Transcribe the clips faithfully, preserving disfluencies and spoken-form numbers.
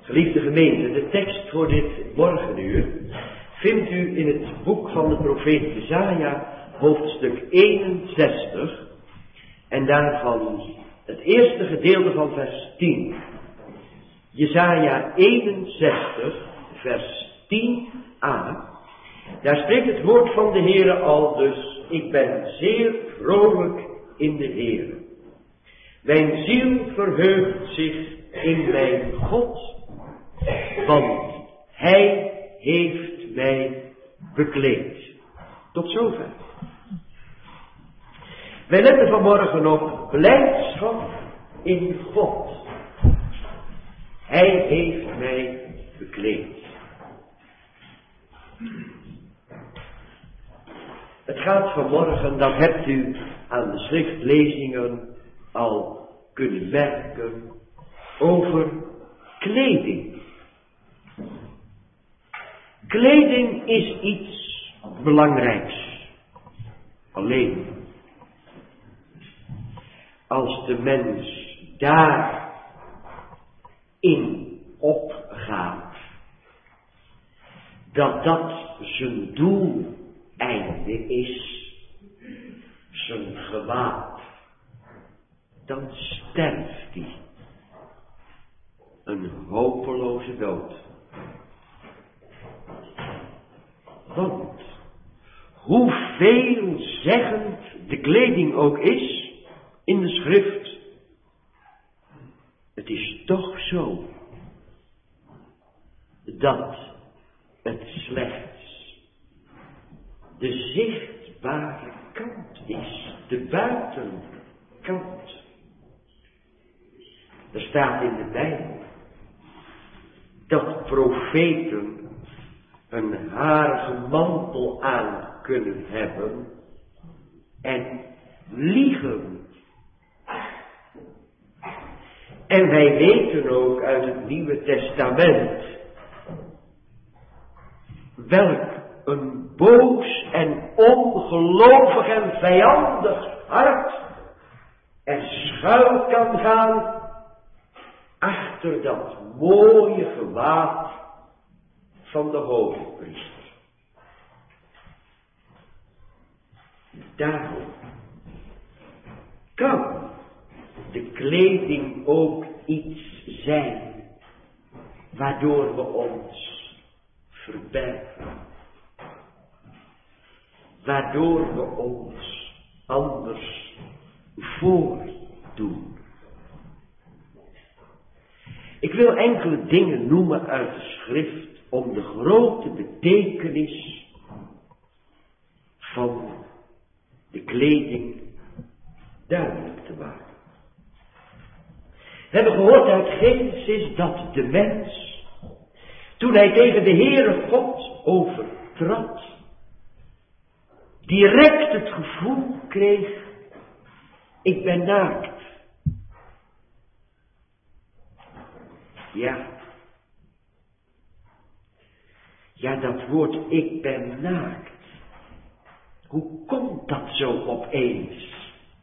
Geliefde gemeente, de tekst voor dit morgenuur vindt u in het boek van de profeet Jesaja, hoofdstuk eenenzestig, en daarvan het eerste gedeelte van vers tien. Jesaja eenenzestig, vers tien a. Daar spreekt het woord van de Heere al dus: ik ben zeer vrolijk in de Heere. Mijn ziel verheugt zich in mijn God, want Hij heeft mij bekleed. Tot zover. Wij letten vanmorgen op blijdschap in God. Hij heeft mij bekleed. Het gaat vanmorgen, dat hebt u aan de schriftlezingen al kunnen merken, over kleding. Kleding is iets belangrijks. Alleen, als de mens daarin opgaat, dat dat zijn doeleinde is, zijn gewaad, dan sterft hij een hopeloze dood. Want hoe veelzeggend de kleding ook is in de schrift, het is toch zo dat het slechts de zichtbare kant is, de buitenkant. Er staat in de Bijbel dat profeten een harige mantel aan kunnen hebben en liegen. En wij weten ook uit het Nieuwe Testament welk een boos en ongelovig en vijandig hart er schuil kan gaan achter dat mooie gewaad van de hoofdpriester. Daarom kan de kleding ook iets zijn waardoor we ons verbergen, waardoor we ons anders voordoen. Ik wil enkele dingen noemen uit de schrift om de grote betekenis van de kleding duidelijk te maken. We hebben gehoord uit Genesis dat de mens, toen hij tegen de Heere God overtrad, direct het gevoel kreeg: ik ben naakt. Ja. Ja, dat woord ik ben naakt. Hoe komt dat zo opeens?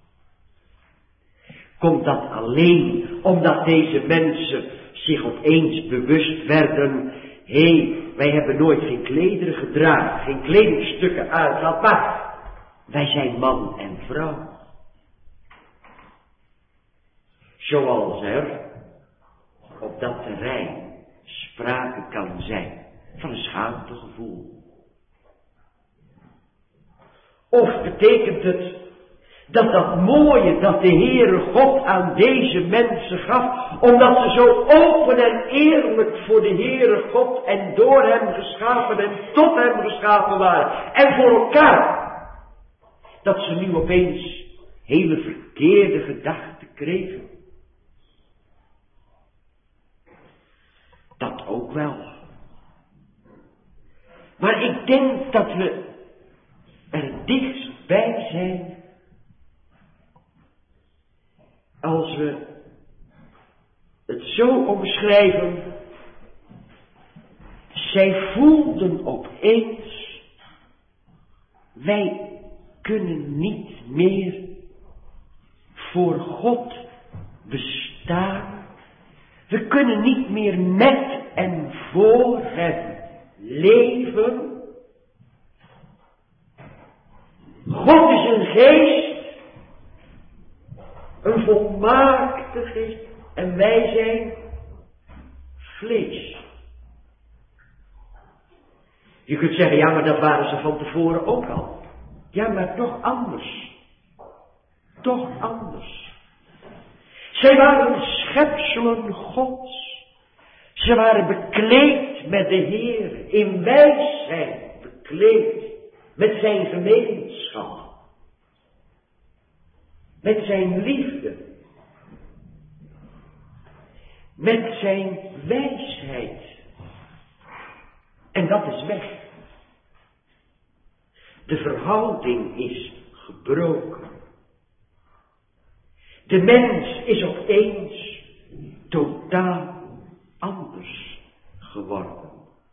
Komt dat alleen omdat deze mensen zich opeens bewust werden: hé, hey, wij hebben nooit geen klederen gedragen, geen kledingstukken aangehad, maar wij zijn man en vrouw. Zoals er op dat terrein sprake kan zijn van een schaamtegevoel. Of betekent het dat dat mooie dat de Heere God aan deze mensen gaf, omdat ze zo open en eerlijk voor de Heere God en door hem geschapen en tot hem geschapen waren en voor elkaar, dat ze nu opeens hele verkeerde gedachten kregen? Dat ook wel. Maar ik denk dat we er dichtstbij zijn als we het zo omschrijven: zij voelden opeens, wij kunnen niet meer voor God bestaan We kunnen niet meer met en voor hem leven. God is een geest, een volmaakte geest, en wij zijn vlees. Je kunt zeggen, ja, maar dat waren ze van tevoren ook al. Ja, maar toch anders. Toch anders. Zij waren schepselen Gods. Ze waren bekleed met de Heer, in wijsheid bekleed met zijn gemeenschap. Met zijn liefde. Met zijn wijsheid. En dat is weg. De verhouding is gebroken. De mens is opeens totaal anders geworden.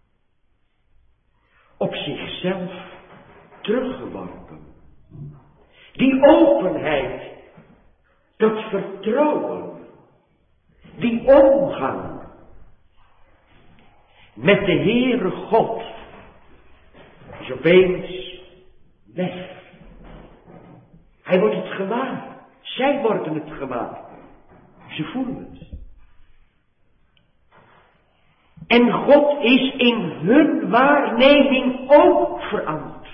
Op zichzelf teruggeworpen. Die openheid, dat vertrouwen, die omgang met de Heere God is opeens weg. Hij wordt het gewaar. Zij worden het gewaar. Ze voelen het. En God is in hun waarneming ook veranderd.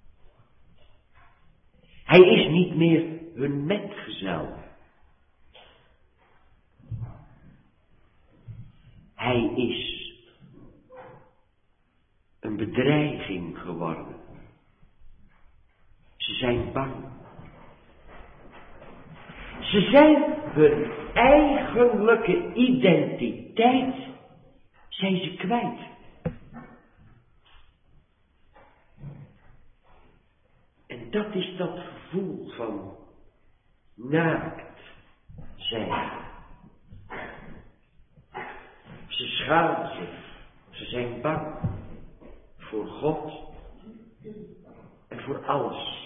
Hij is niet meer hun metgezel. Hij is een bedreiging geworden. Ze zijn bang. Ze zijn hun eigenlijke identiteit, zijn ze kwijt. En dat is dat gevoel van naakt zijn. Ze schamen zich, ze zijn bang voor God en voor alles.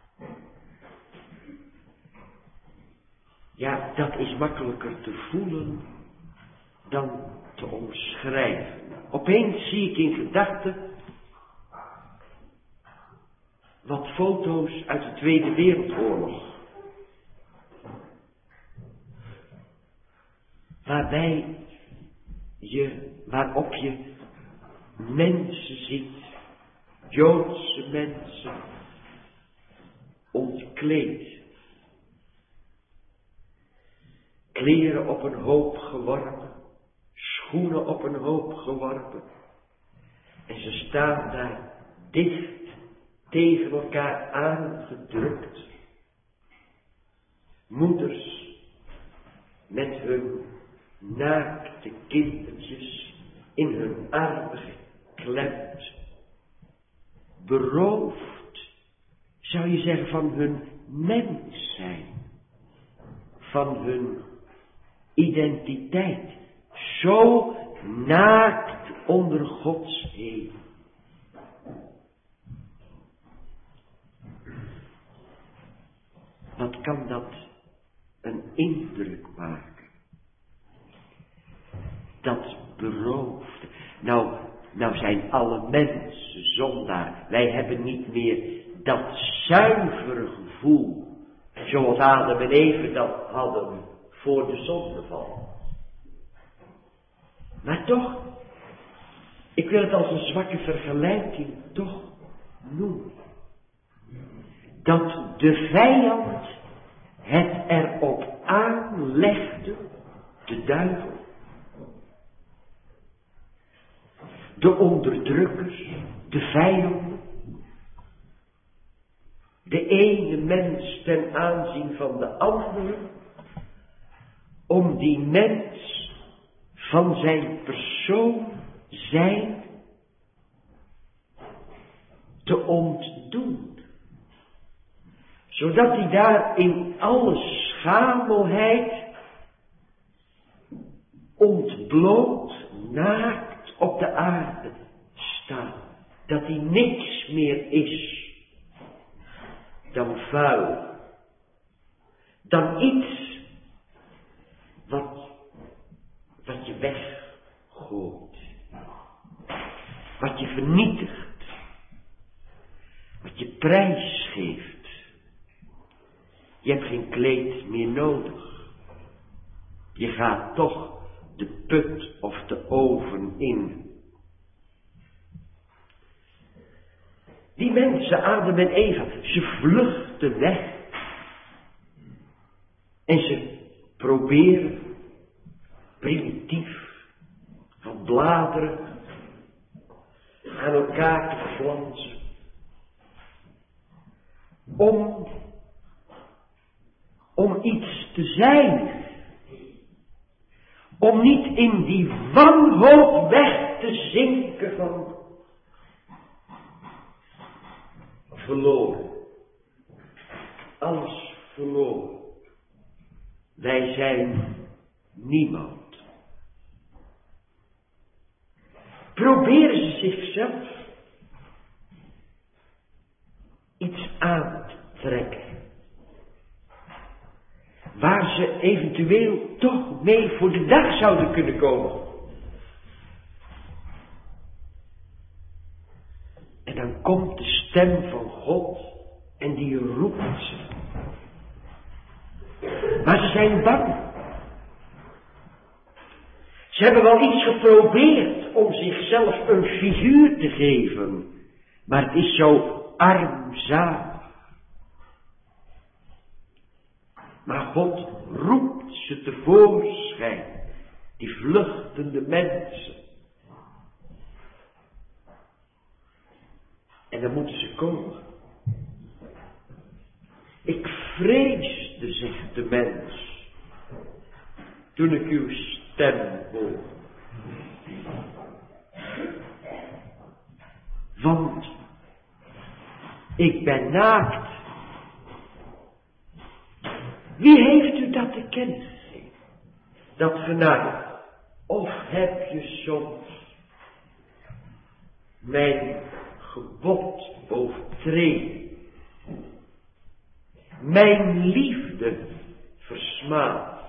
Ja, dat is makkelijker te voelen dan te omschrijven. Opeens zie ik in gedachten wat foto's uit de Tweede Wereldoorlog. Waarbij je, waarop je mensen ziet, Joodse mensen, ontkleed. Kleren op een hoop geworpen, schoenen op een hoop geworpen. En ze staan daar dicht tegen elkaar aangedrukt. Moeders met hun naakte kindertjes in hun armen geklemd. Beroofd, zou je zeggen, van hun mens zijn. Van hun identiteit. Zo naakt onder Gods hemel. Wat kan dat een indruk maken? Dat beroofde. Nou, nou zijn alle mensen zondaar. Wij hebben niet meer dat zuivere gevoel, zoals Adam en Eva dat hadden voor de zondeval. Maar toch, ik wil het als een zwakke vergelijking toch noemen. Dat de vijand het erop aanlegde, de duivel, de onderdrukkers, de vijanden, de ene mens ten aanzien van de andere, om die mens van zijn persoon zijn te ontdoen. Zodat hij daar in alle schamelheid ontbloot, naakt op de aarde staat. Dat hij niks meer is dan vuil. Dan iets wat, wat weggooit. Wat je vernietigt. Wat je prijs geeft. Je hebt geen kleed meer nodig. Je gaat toch de put of de oven in. Die mensen, Adam en Eva, ze vluchten weg. En ze proberen primitief van bladeren aan elkaar te flansen. Om, om iets te zijn. Om niet in die wanhoop weg te zinken van verloren. Alles verloren. Wij zijn niemand. Proberen ze zichzelf iets aan te trekken. Waar ze eventueel toch mee voor de dag zouden kunnen komen. En dan komt de stem van God en die roept ze. Maar ze zijn bang. Ze hebben wel iets geprobeerd om zichzelf een figuur te geven. Maar het is zo armzalig. Maar God roept ze tevoorschijn. Die vluchtende mensen. En dan moeten ze komen. Ik vreesde, zegt de mens, toen ik uw stem hoorde. Want ik ben naakt. Wie heeft u dat te kennen gegeven? Dat genade. Of heb je soms mijn gebod overtreden? Mijn liefde versmaad.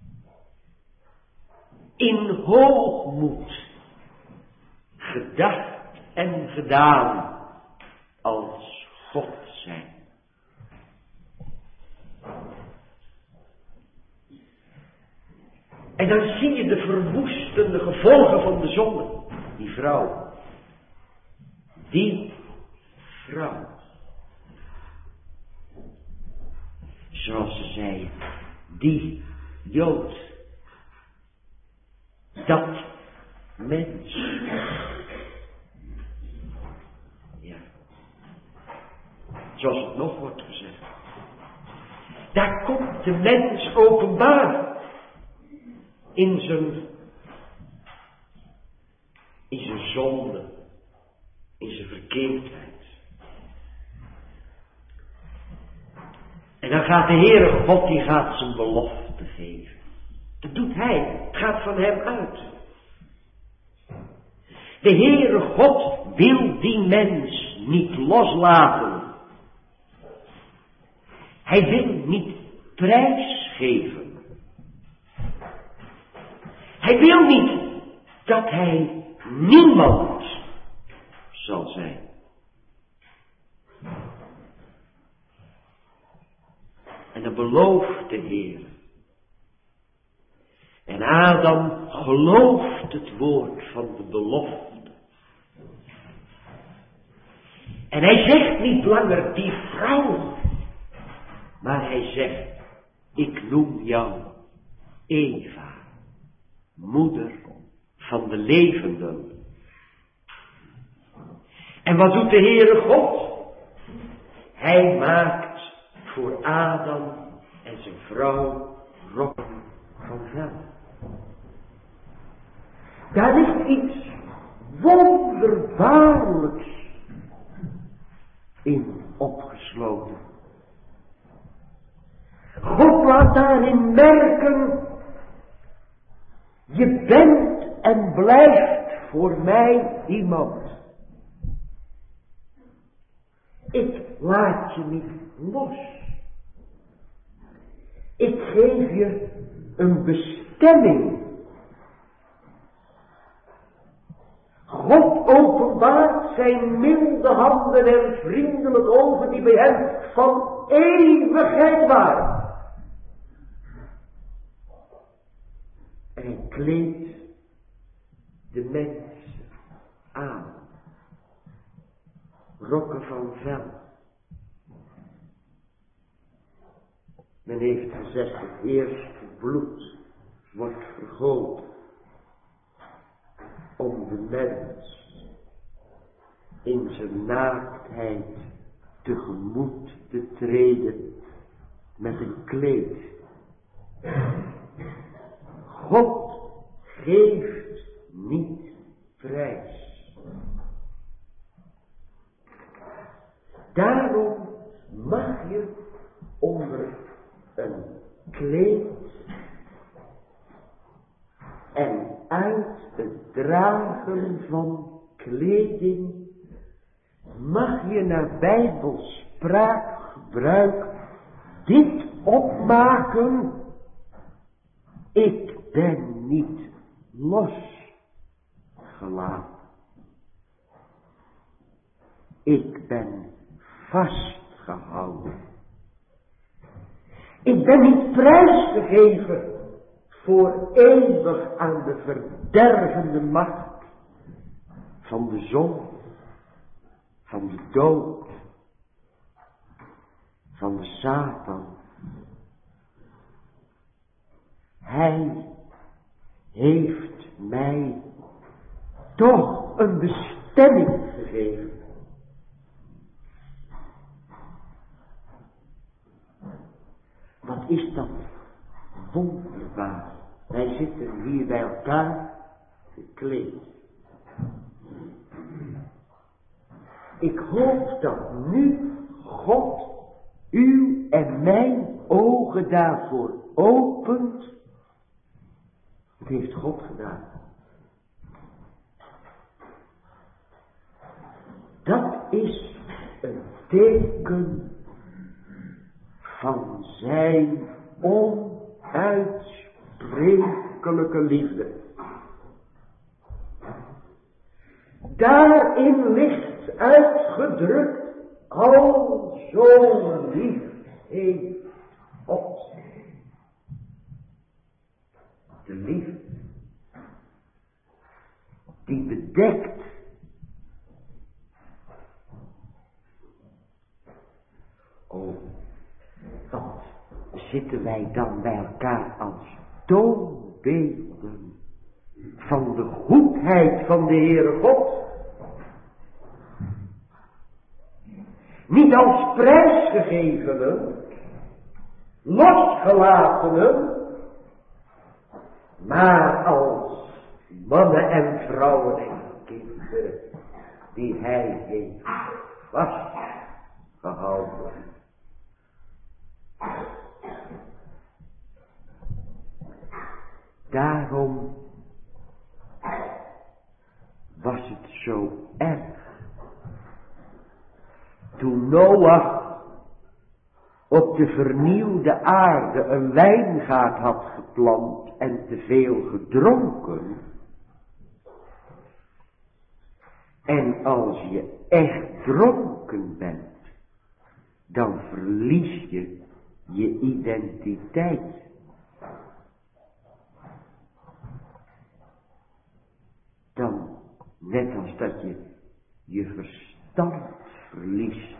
In hoogmoed gedacht en gedaan als God zijn. En dan zie je de verwoestende gevolgen van de zonde. Die vrouw. Die vrouw. Zoals ze zei, die Jood. Dat mens. Ja. Zoals het nog wordt gezegd. Daar komt de mens openbaar. In zijn, in zijn zonde, in zijn verkeerdheid. En dan gaat de Heere God, die gaat zijn belofte geven. Dat doet hij, het gaat van hem uit. De Heere God wil die mens niet loslaten. Hij wil niet prijsgeven. Hij wil niet dat hij niemand zal zijn. En dan belooft de Heer. En Adam gelooft het woord van de belofte. En hij zegt niet langer die vrouw. Maar hij zegt, ik noem jou Eva. Moeder van de levenden. En wat doet de Heere God? Hij maakt voor Adam en zijn vrouw rokken van vel. Daar ligt iets wonderbaarlijks in opgesloten. God laat daarin merken, je bent en blijft voor mij iemand. Ik laat je niet los. Ik geef je een bestemming. God openbaart zijn milde handen en vriendelijke ogen die bij hem van eeuwigheid waren. En hij kleedt de mensen aan. Rokken van vel. Men heeft gezegd, het eerste bloed wordt vergoten om de mens in zijn naaktheid tegemoet te treden met een kleed. God geeft niet prijs. Daarom mag je onder een kleed en uit het dragen van kleding mag je naar Bijbels spraakgebruik dit opmaken: ik ben niet losgelaten. Ik ben vastgehouden. Ik ben niet prijsgegeven voor eeuwig aan de verdervende macht van de zon, van de dood, van de Satan. Hij heeft mij toch een bestemming gegeven. Wat is dat wonderbaar. Wij zitten hier bij elkaar gekleed. Ik hoop dat nu God uw en mijn ogen daarvoor opent. Het heeft God gedaan. Dat is een teken van zijn onuitsprekelijke liefde. Daarin ligt uitgedrukt, al zo lief heeft God. De liefde die bedekt oh, wat zitten wij dan bij elkaar als toonbeelden van de goedheid van de Heere God. Niet als prijsgegevenen, losgelatenen, maar als mannen en vrouwen en kinderen die hij heeft vastgehouden. Daarom was het zo erg toen Noach op de vernieuwde aarde een wijngaard had geplant en te veel gedronken. En als je echt dronken bent, dan verlies je je identiteit. Dan, net als dat je je verstand verliest,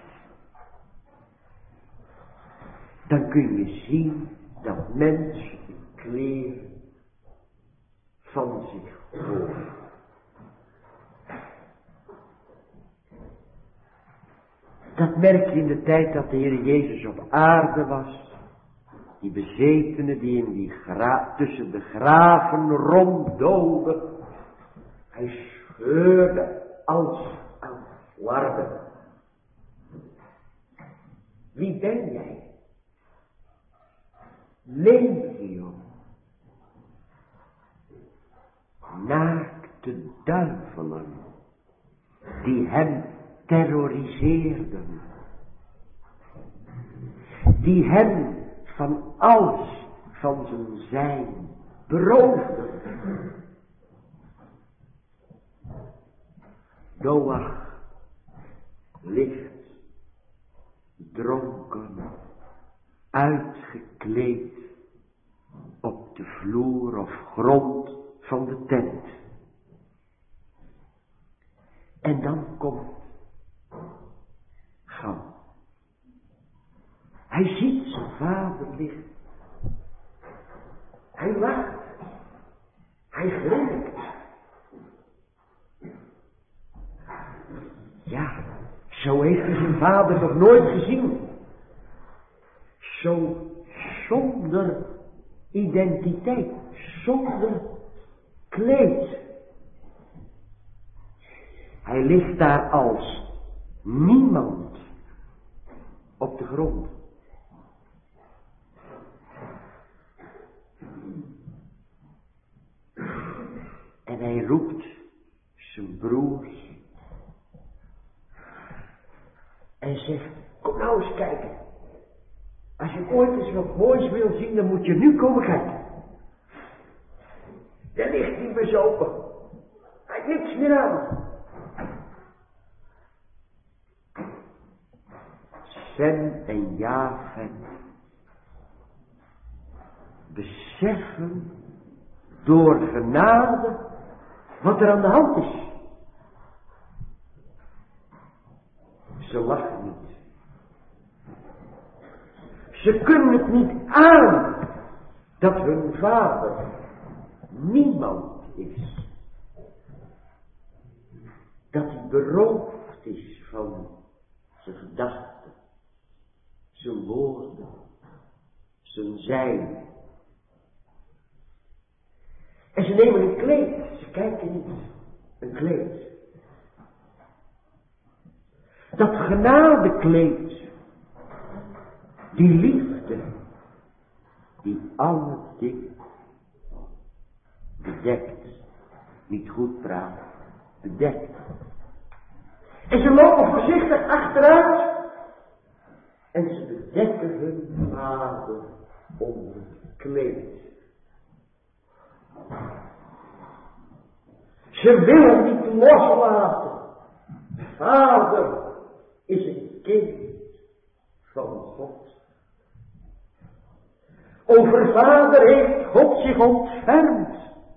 dan kun je zien dat mensen de kleren van zich horen. Dat merk je in de tijd dat de Heer Jezus op aarde was. Die bezetenen die in die gra- tussen de graven ronddolen. Hij scheurde als aan flarden. Wie ben jij? Legio. Naakte duivelen die hem terroriseerden. Die hem van alles van zijn zijn beroofden. Noach ligt dronken, uitgekleed op de vloer of grond van de tent. En dan komt Gam. Hij ziet zijn vader liggen. Hij lacht. Hij grinnikt. Ja, zo heeft hij zijn vader nog nooit gezien. Zo zonder identiteit, zonder kleed. Hij ligt daar als niemand op de grond. En hij roept zijn broers en zegt, kom nou eens kijken. Als je ooit eens wat moois wil zien, dan moet je nu komen kijken. Daar ligt hij bezopen. Hij heeft niks meer aan. Sem en Jafet beseffen door genade wat er aan de hand is. Ze lachen niet. Ze kunnen het niet aan dat hun vader niemand is. Dat hij beroofd is van zijn gedachten, zijn woorden, zijn zijn. En ze nemen een kleed, ze kijken niet, een kleed. Dat genadekleed, die liefde, die alle dingen bedekt, niet goed praat, bedekt. En ze lopen voorzichtig achteruit en ze bedekken hun vader onder het kleed. Ze willen niet loslaten. Vader is een kind van God. Over vader heeft God zich ontfermd.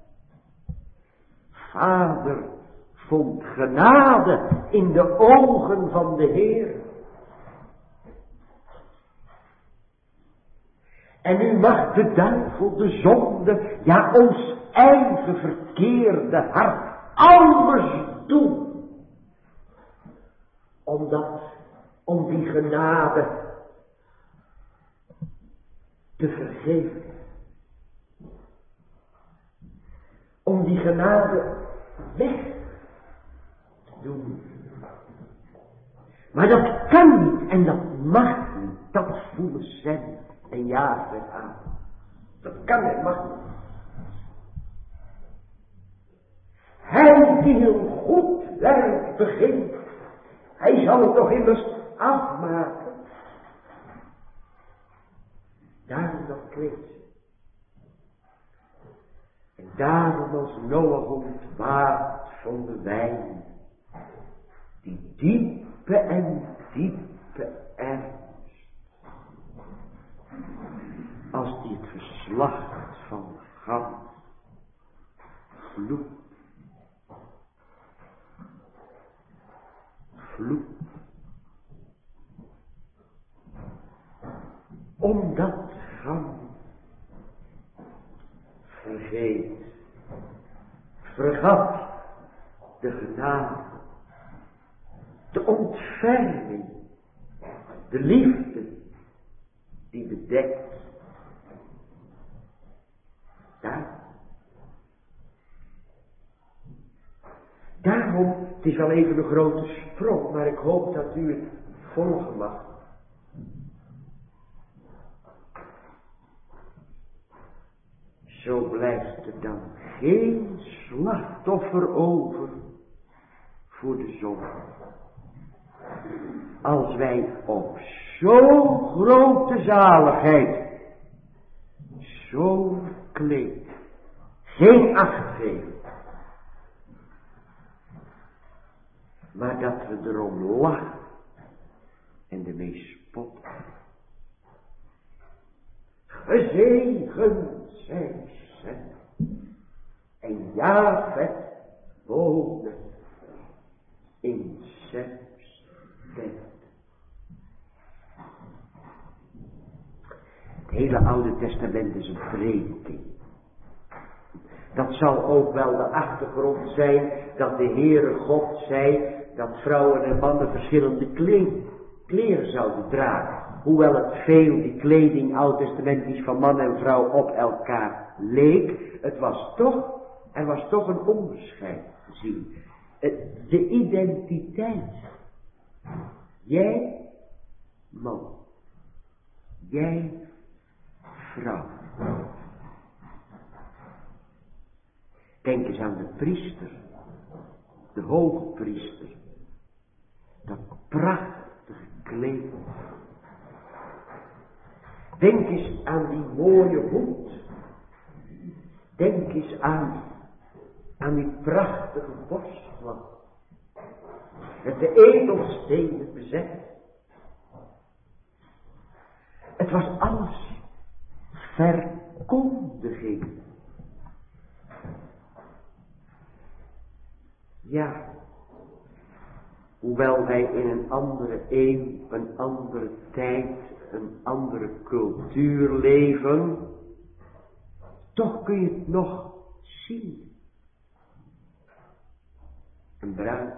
Vader vond genade in de ogen van de Heer. En nu mag de duivel, de zonde, ja ons eigen verkeerde hart alles doen. Omdat, om die genade te vergeven. Om die genade weg te doen. Maar dat kan niet en dat mag niet. Dat voelen Sem en Jafet aan. Dat kan en mag niet. Hij die een goed werk begint, hij zal het toch immers afmaken. Daarom dat kleed. En daarom als Noach ontwaakt van de wijn, die diepe en diepe ernst, als die het geslacht van Gam vloekt. Vloek. Omdat Gam vergeet, vergat de genade, de ontferming, de liefde die bedekt. Daar. Daarom, het is wel even een grote sprong, maar ik hoop dat u het volgen mag. Zo blijft er dan geen slachtoffer over voor de zonde. Als wij op zo'n grote zaligheid, zo'n kleed, geen acht geven. maar dat we erom lachen en ermee spotten. Gezegend zij Sem en Jafet wonen in Sems tent. Het hele Oude Testament is een prediking. Dat zal ook wel de achtergrond zijn dat de Heere God zei dat vrouwen en mannen verschillende kleren zouden dragen. Hoewel het veel, die kleding oud-testamentisch van man en vrouw op elkaar leek, het was toch, er was toch een onderscheid te zien. De identiteit. Jij, man. Jij, vrouw. Denk eens aan de priester, de hoge priester, dat prachtige kleed. Denk eens aan die mooie hoed. Denk eens aan, aan die prachtige borstvlag. Met de edelstenen bezet. Het was alles verkondiging. Ja, hoewel wij in een andere eeuw, een andere tijd, een andere cultuur leven, toch kun je het nog zien. Een bruid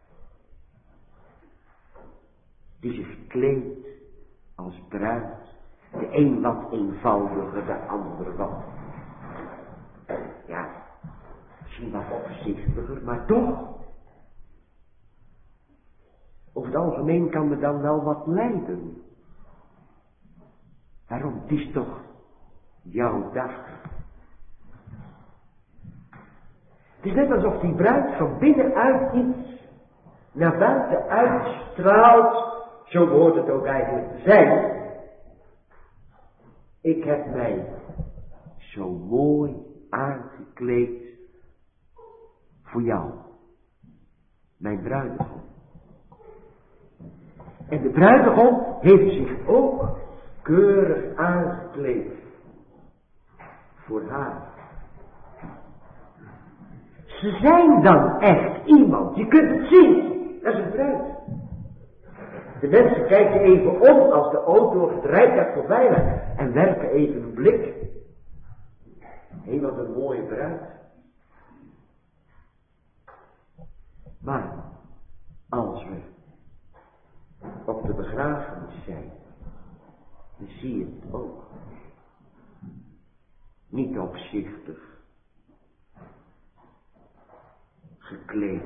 die zich kleedt als bruid. De een wat eenvoudiger, de ander wat, ja, misschien wat opzichtiger, maar toch. Over het algemeen kan me dan wel wat lijden. Waarom? Het is toch jouw dag. Het is net alsof die bruid van binnenuit iets naar buiten uitstraalt. Zo hoort het ook eigenlijk te zijn. Ik heb mij zo mooi aangekleed voor jou, mijn bruidegom. En de bruidegom heeft zich ook keurig aangekleed voor haar. Ze zijn dan echt iemand, je kunt het zien, dat is een bruid. De mensen kijken even om als de auto of het rijtuig voorbij rijdt en werpen even een blik. Hé, wat een mooie bruid. Maar als we op de begrafenis zijn, dan zie je het ook. Niet opzichtig, gekleed.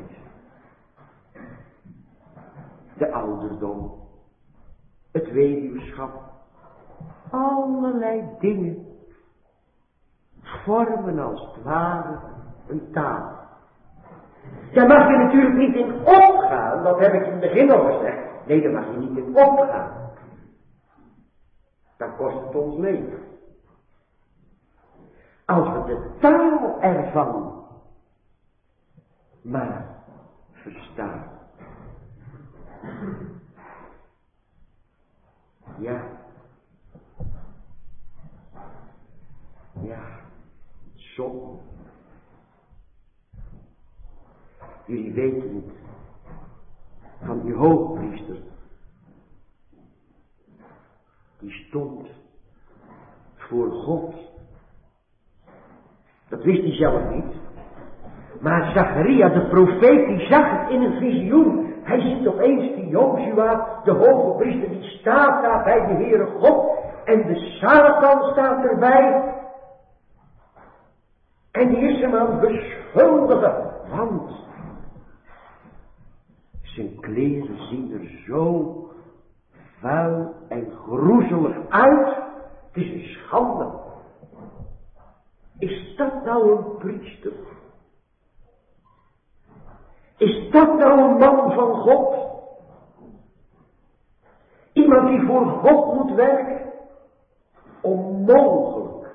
De ouderdom, het weduwschap, allerlei dingen vormen als het ware een taal. Daar mag je natuurlijk niet in opgaan, dat heb ik in het begin al gezegd. Nee, daar mag je niet in opgaan. Dan kost het ons leven. Als we de taal ervan maar verstaan. Ja. Ja. Som. Jullie weten het. Van die hoogpriester. Die stond voor God. Dat wist hij zelf niet. Maar Zacharia, de profeet, die zag het in een visioen. Hij ziet opeens die Jozua, de hoge priester, die staat daar bij de Heere God. En de Satan staat erbij. En die is hem aan het beschuldigen. Want zijn kleren zien er zo vuil en groezelig uit. Het is een schande. Is dat nou een priester? Is dat nou een man van God? Iemand die voor God moet werken? Onmogelijk.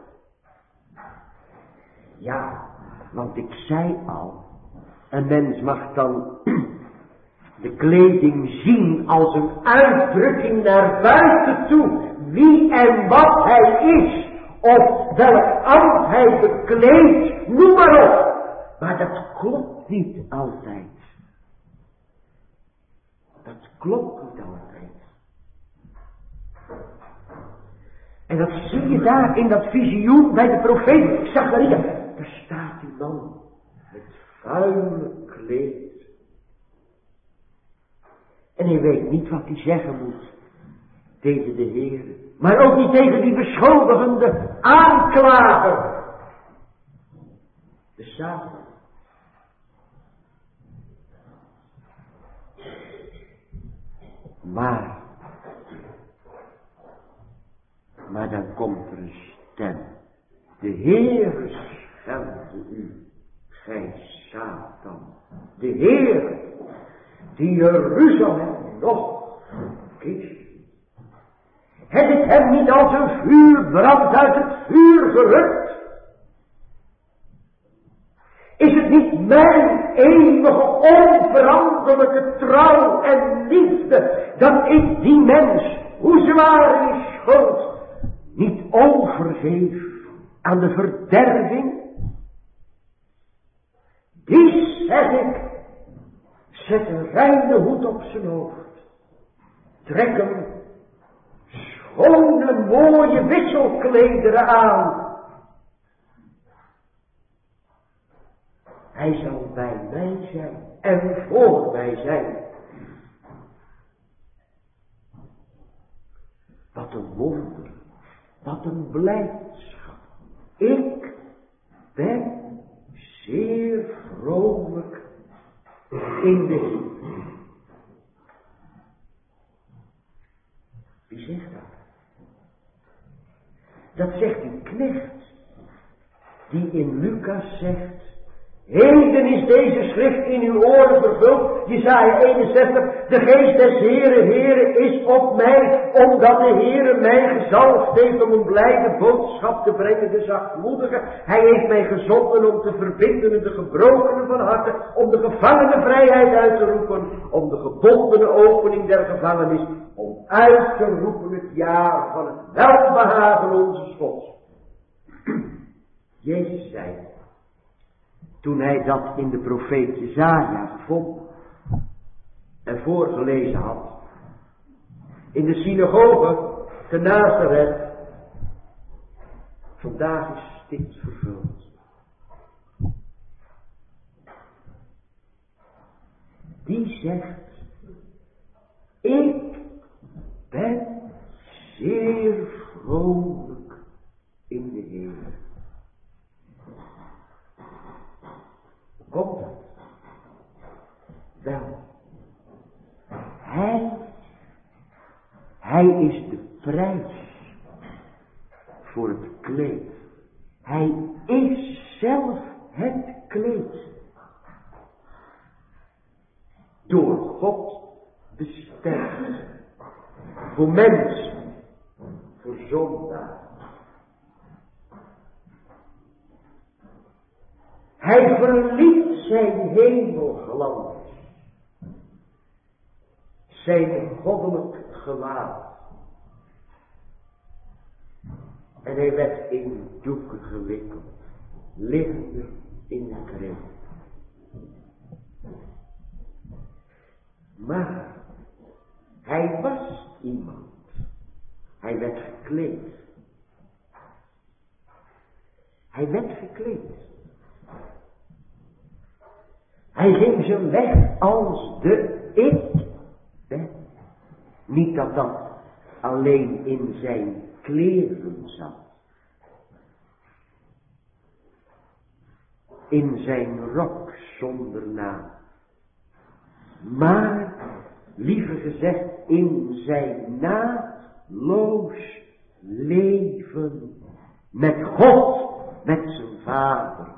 Ja, want ik zei al, een mens mag dan de kleding zien als een uitdrukking naar buiten toe, wie en wat hij is, of welk ambt hij bekleedt, noem maar op. Maar dat klopt niet altijd. Dat klopt niet altijd. En dat zie je daar in dat visioen bij de profeet Zacharia. Daar staat die man met vuile kleed. En hij weet niet wat hij zeggen moet tegen de Heer. Maar ook niet tegen die beschuldigende aanklager. De Satan. Maar, maar dan komt er een stem. De Heer schelde u, gij Satan. De Heer, die Jeruzalem nog verkiest. Het is hem niet als een vuurbrand uit het vuur gerukt. Is het niet mijn eeuwige onveranderlijke trouw en liefde dat ik die mens, hoe zwaar is schuld, niet overgeef aan de verderving? Die, zeg ik, zet een reine hoed op zijn hoofd. Trek hem schone mooie wisselklederen aan. Hij zal bij mij zijn en voor mij zijn. Wat een wonder, wat een blijdschap. Ik ben zeer vrolijk in de Heer. Wie zegt dat? Dat zegt een knecht die in Lucas zegt: heden is deze schrift in uw oren vervuld. Jesaja eenenzestig. De geest des Heeren, Heere, is op mij, omdat de Heere mij gezalfd heeft om een blijde boodschap te brengen, de zachtmoedige. Hij heeft mij gezonden om te verbinden de gebrokenen van harte, om de gevangenen vrijheid uit te roepen, om de gebondene opening der gevangenis, om uit te roepen het jaar van het welbehagen onze Gods. Jezus zei, toen hij dat in de profeet Jesaja gevonden en voorgelezen had, in de synagoge te Nazareth, vandaag is dit vervuld. Die zegt, ik ben zeer vrolijk in de Heer. Komt dat? Wel, hij, hij is de prijs voor het kleed. Hij is zelf het kleed. Door God bestemd. Voor mensen. Voor zondaar. Hij verliet zijn hemelglans. Zijn goddelijk gewaad. En hij werd in doeken gewikkeld. Liggende in de krib. Maar hij was iemand. Hij werd gekleed. Hij werd gekleed. Hij ging zijn weg als de ik ben. Niet dat dat alleen in zijn kleren zat. In zijn rok zonder naam. Maar, liever gezegd, in zijn naadloos leven met God, met zijn Vader.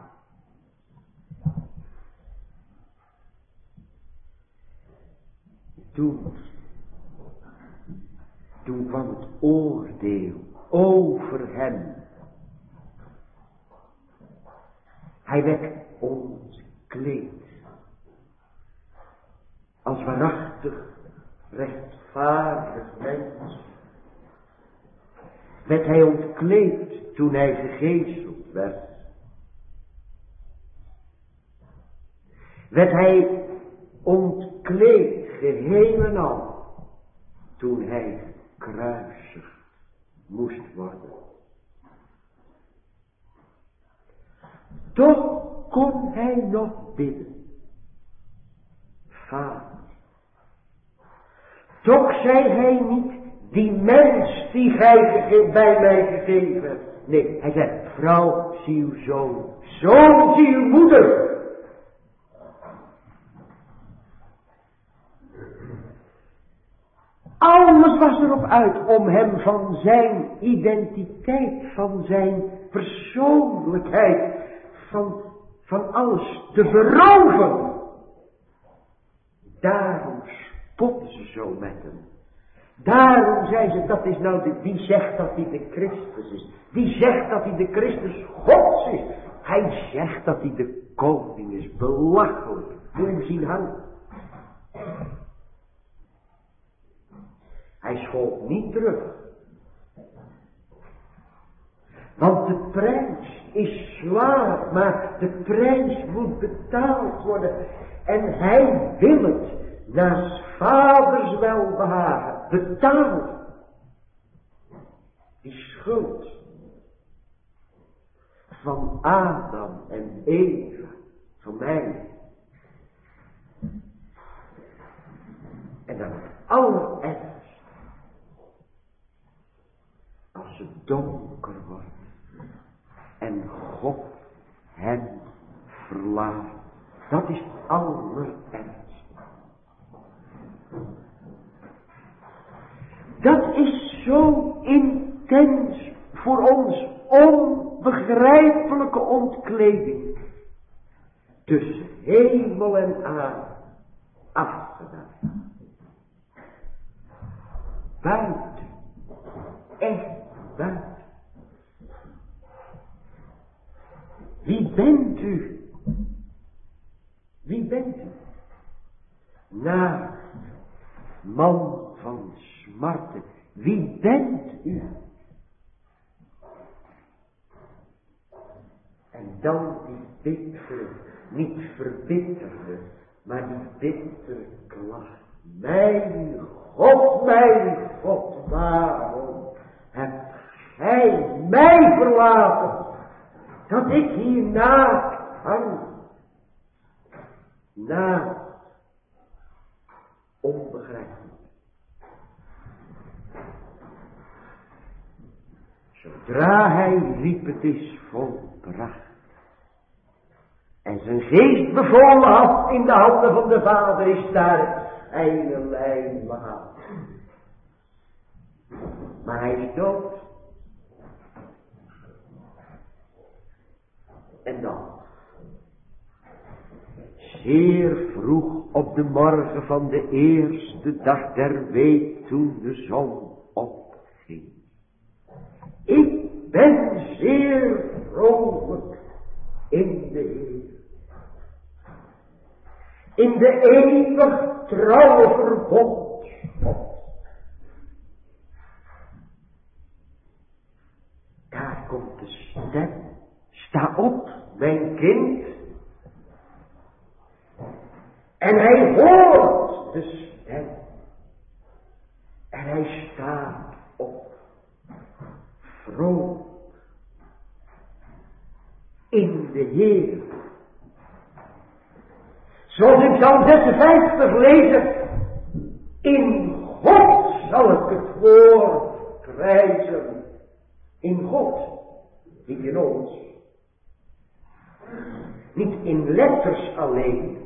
Toen, toen kwam het oordeel over hem. Hij werd ontkleed. Als waarachtig, rechtvaardig mens, werd hij ontkleed toen hij gegezeld werd. Werd hij ontkleed geheel en al toen hij gekruisigd moest worden. Toch kon hij nog bidden. Vader. Toch zei hij niet, die mens die gij bij mij gegeven hebt. Nee, hij zei, vrouw, zie uw zoon. Zoon, zie uw moeder. Alles was erop uit om hem van zijn identiteit, van zijn persoonlijkheid, van, van alles te beroven. Daarom spotten ze zo met hem. Daarom zei ze, dat is nou de, die zegt dat hij de Christus is. Die zegt dat hij de Christus Gods is. Hij zegt dat hij de koning is. Belachelijk. Moet je hem zien hangen. Hij schold niet terug. Want de prijs is zwaar, maar de prijs moet betaald worden. En hij wil het naar vaders welbehagen betalen. Die schuld van Adam en Eva, van mij. En dan het allerergste. Als het donker wordt en God hem verlaat. Dat is het allerergste. Dat is zo intens voor ons onbegrijpelijke ontkleding. Tussen hemel en aarde afgedaan. Buiten. Echt buiten. Wie bent u? Wie bent u? Naar man van smarten. Wie bent u? En dan die bittere, niet verbitterde, maar die bittere klacht. Mijn God, mijn God, waarom hebt gij mij verlaten, dat ik hier naakt hang? Naakt. Onbegrijpelijk. Zodra hij riep, het is volbracht. En zijn geest bevolen had in de handen van de Vader, is daar eine lijn behaald. Maar hij is dood. En dan, zeer vroeg op de morgen van de eerste dag der week, toen de zon opging. Ik ben zeer vrolijk in de Heer. In de eeuwig trouwe verbond. Daar komt de stem. Sta op, mijn kind. En hij hoort de stem. En hij staat op. Vrolijk. In de Heer. Zoals in Psalm zesenvijftig lezen. In God zal ik het woord prijzen. In God. Niet in ons. Niet in letters alleen.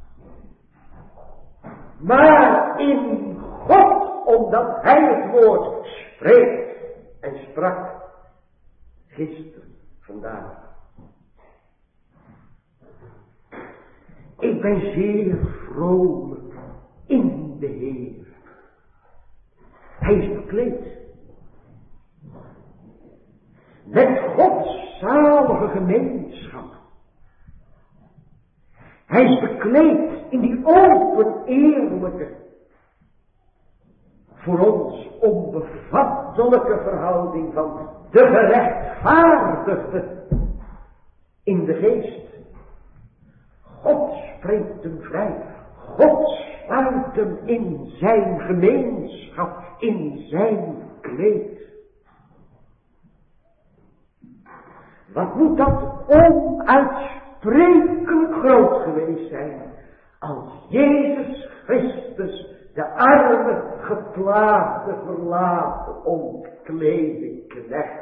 Maar in God, omdat hij het woord spreekt en sprak. Gisteren, vandaag. Ik ben zeer vrolijk in de Heer. Hij is bekleed. Met Gods zalige gemeenschap. Hij is bekleed in die open, eerlijke, voor ons onbevattelijke verhouding van de gerechtvaardigde in de geest. God spreekt hem vrij. God sluit hem in zijn gemeenschap, in zijn kleed. Wat moet dat onuitsprekelijk groot geweest zijn, als Jezus Christus de arme, geplaagde, verlaten, ontklede knecht,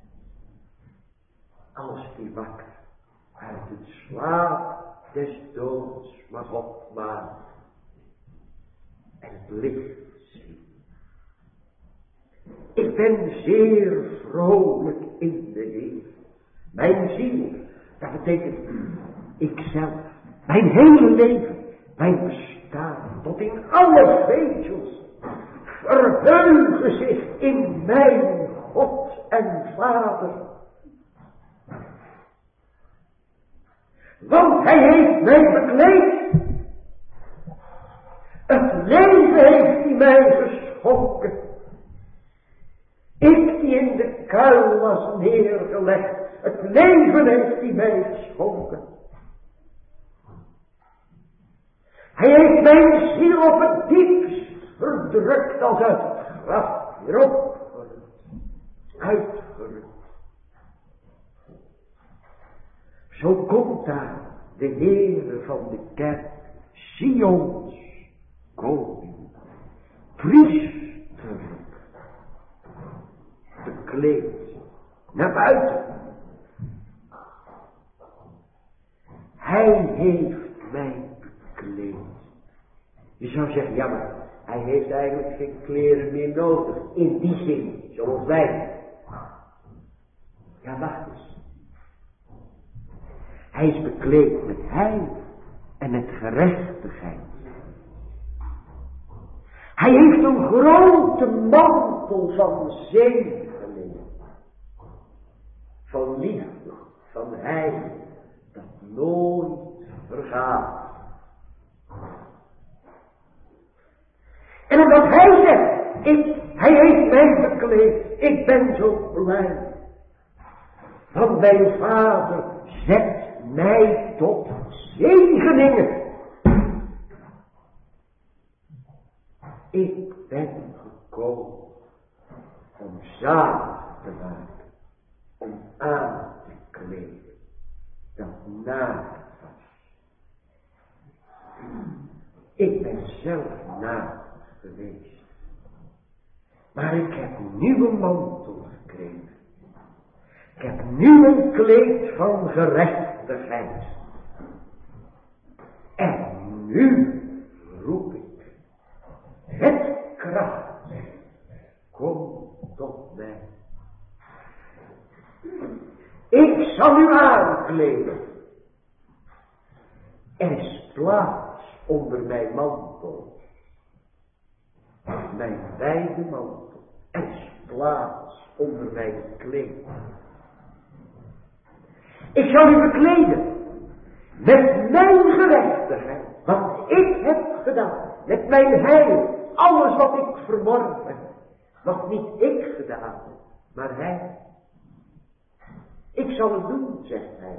als die wakker uit het slaap des doods mag opmaken en het licht zien. Ik ben zeer vrolijk in de Heer. Mijn ziel, dat betekent ikzelf, mijn hele leven, mijn bestaan, tot in alle vezels, verheugen zich in mijn God en Vader. Want hij heeft mij bekleed. Het leven heeft hij mij geschonken. Ik die in de kuil was neergelegd. Het leven heeft hij mij geschonken. Hij heeft mijn ziel op het diepst verdrukt als uit het graf weer opgerukt. Uitgerukt. Zo komt daar de Heere van de kerk, Sions koning, priesterlijk, bekleed, naar buiten. Hij heeft mij bekleed. Je zou zeggen, ja maar, hij heeft eigenlijk geen kleren meer nodig, in die zin, zoals wij. Ja, wacht eens. Hij is bekleed met heil en met gerechtigheid. Hij heeft een grote mantel van zegeningen, van liefde, van heil, dat nooit vergaat. En omdat hij zegt, ik, hij heeft mij bekleed, ik ben zo blij. Want mijn Vader zet mij tot zegeningen. Ik ben gekomen om zalig te maken, om aan te kleden, dat naakt was. Ik ben zelf naakt geweest, maar ik heb nu een mantel gekregen. Ik heb nu een kleed van gerechtigheid. En nu roep ik, het kracht, kom tot mij. Ik zal u aankleden. Er is plaats onder mijn mantel. Mijn wijde mantel. Er is plaats onder mijn kleed. Ik zal u bekleden met mijn gerechtigheid, wat ik heb gedaan, met mijn heil, alles wat ik verworven heb, wat niet ik gedaan heb, maar hij. Ik zal het doen, zegt hij.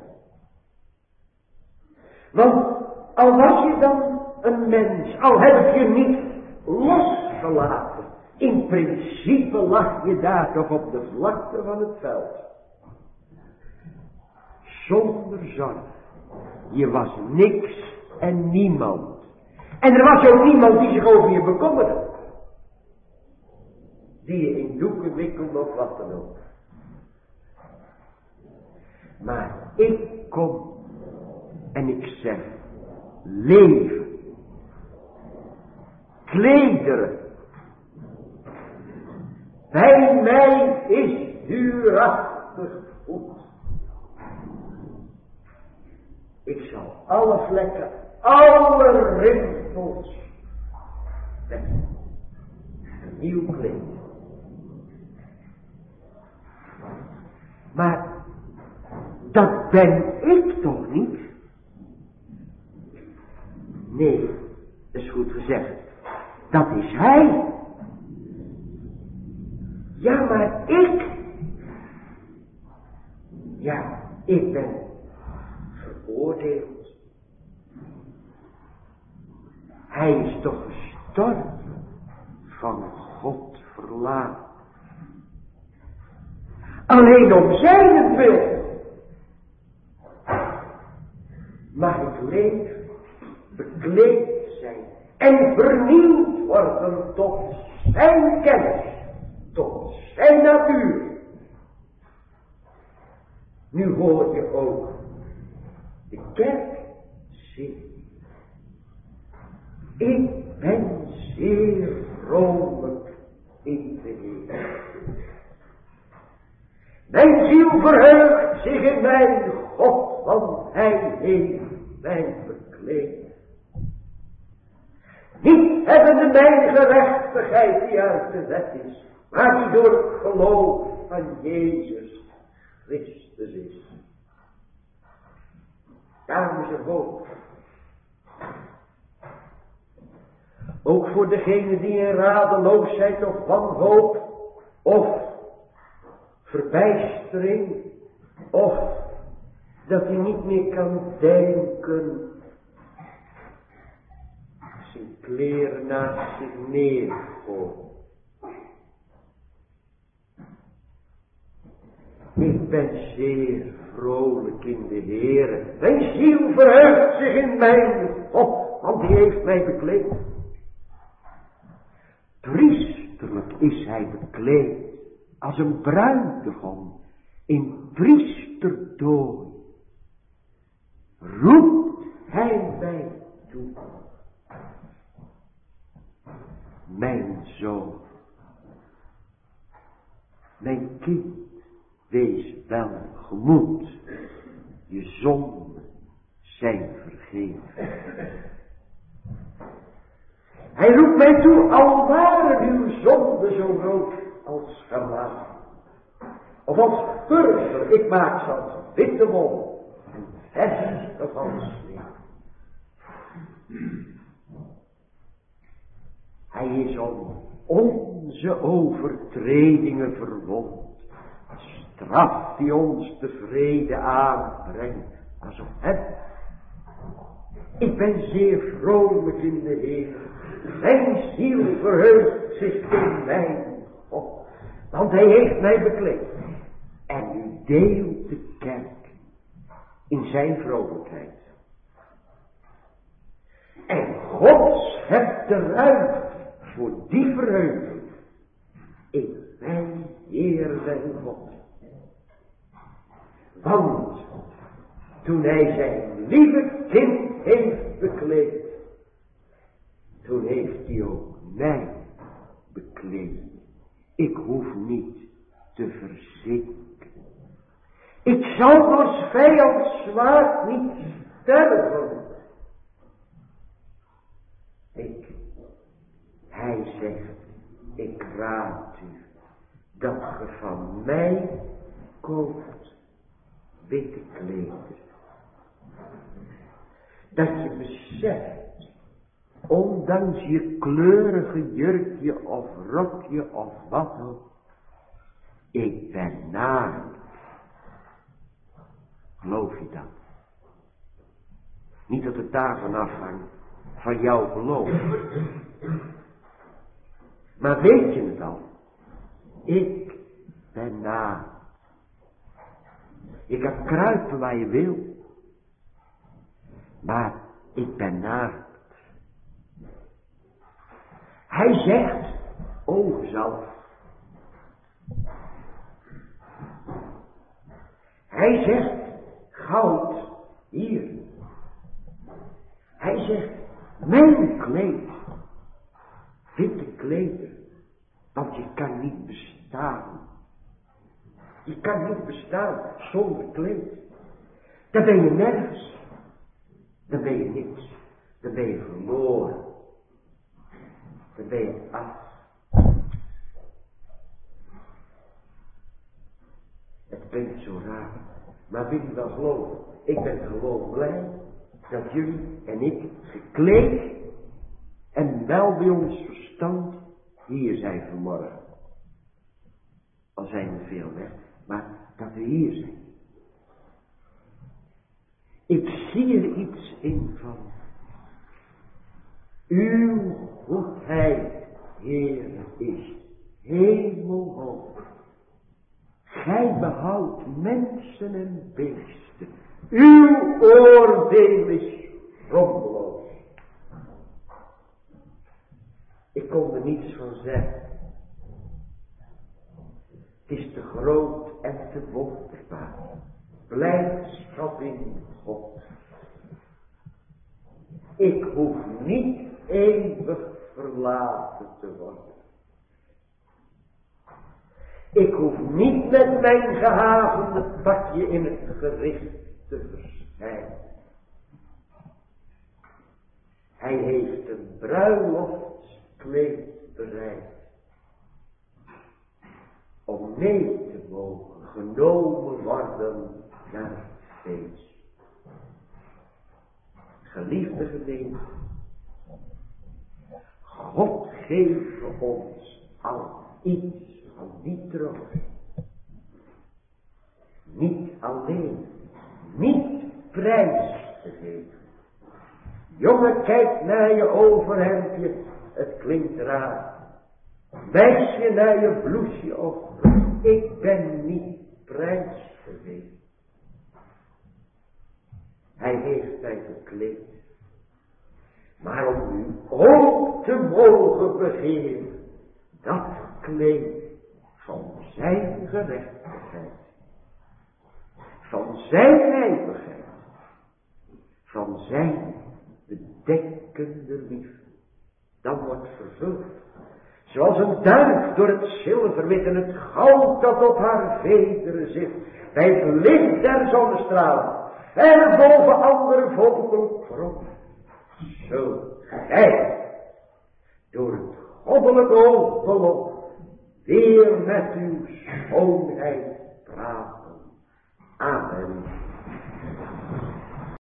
Want al was je dan een mens, al heb ik je niet losgelaten, in principe lag je daar toch op de vlakte van het veld. Zonder zorg. Je was niks en niemand. En er was ook niemand die zich over je bekommerde. Die je in doeken wikkelde of wat dan ook. Maar ik kom en ik zeg, leven. Klederen. Bij mij is duurachtig goed. Ik zal alle vlekken, alle rimpels met een nieuw kleed. Maar dat ben ik toch niet? Nee, Nee, dat is goed gezegd. Dat is hij. Ja, maar ik. Ja, ik ben veroordeeld. Hij is toch gestorven, van God verlaten. Alleen om zijn wil. Mag ik leven, bekleed zijn en vernieuwd worden tot zijn kennis, tot zijn natuur. Nu hoor je ook de kerk zingen. Ik ben zeer vrolijk in de Heer. Mijn ziel verheugt zich in mijn God, want hij heeft mij bekleed. Niet hebbende mijn gerechtigheid die uit de wet is, maar die door het geloof van Jezus Christus is. Daarom is er hoop. Ook voor degene die in radeloosheid of wanhoop of verbijstering of dat hij niet meer kan denken, zijn kleren naast zich neergooien. Ik ben zeer vrolijk in de Heere. Mijn ziel verheugt zich in mijn God, want die heeft mij bekleed. Priesterlijk is hij bekleed, als een bruidegom in priesterdooi. Roept hij mij toe. Mijn zoon, mijn kind, wees welgemoed, je zonden zijn vergeven. Hij roept mij toe, al waren uw zonden zo rood als scharlaken, of als purper, ik maak ze als witte wol en veste van sneeuw. Hij is om onze overtredingen verwond, straf die ons de vrede aanbrengt, als op hem. Ik ben zeer vrolijk in de Heer, mijn ziel verheugt zich in mijn God, want hij heeft mij bekleed. En u deelt de kerk in zijn vrolijkheid. En God schept de ruimte voor die verheuging in mijn Heer zijn God. Want toen hij zijn lieve kind heeft bekleed, toen heeft hij ook mij bekleed. Ik hoef niet te verzinken. Ik zal door vijands zwaard niet sterven. Ik, hij zegt, ik raad u dat ge van mij koopt witte klederen. Dat je beseft, ondanks je kleurige jurkje of rokje of wat ook, ik ben naar. Geloof je dat? Niet dat het daarvan afhangt, van jouw geloof. Maar weet je het al? Ik ben naar. Je kan kruipen waar je wil. Maar ik ben naar. Hij zegt, o zalf. Hij zegt, goud, hier. Hij zegt, mijn kleed, witte kleder, want je kan niet bestaan. Je kan niet bestaan zonder kleed. Dan ben je nergens. Dan ben je niks. Dan ben je verloren. Dan ben je af. Het klinkt zo raar. Maar wil je wel geloven? Ik ben gewoon blij. dat jullie en ik gekleed en wel bij ons verstand hier zijn vanmorgen. Al zijn we veel weg, maar dat we hier zijn. Ik zie er iets in van uw goedheid, Heer, is hemelhoog. Gij behoudt mensen en beesten. Uw oordeel is grondloos. Ik kon er niets van zeggen. Het is te groot en te wonderbaar. Blijdschap in God. Ik hoef niet eeuwig verlaten te worden. Ik hoef niet met mijn gehavende pakje in het gericht te verschijnen. Hij heeft een bruiloftskleed bereid. Om mee te mogen genomen worden naar het feest. Geliefde gemeente, God geeft ons al iets van die troost. Niet alleen, niet prijs te geven. Jongen, kijk naar je overhemdje, het klinkt raar. Meisje, naar je bloesje of ik ben niet prijsgegeven. Hij heeft mij gekleed. Maar om u ook te mogen begeren, dat kleed van zijn gerechtigheid, van zijn heiligheid, van zijn bedekkende liefde, dan wordt vervuld. Zoals een duif door het zilverwit en het goud dat op haar vederen zit, bij het licht der zonnestralen, ver boven andere volken krom. Zo gij, door het goddelijke oogbeloop, weer met uw schoonheid praten. Amen.